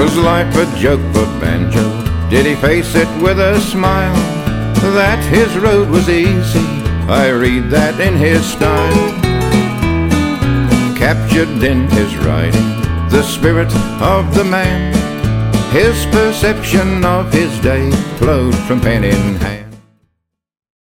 Was life a joke for Banjo? Did he face it with a smile? That his road was easy, I read that in his style. Captured in his writing the spirit of the man, his perception of his day flowed from pen in hand.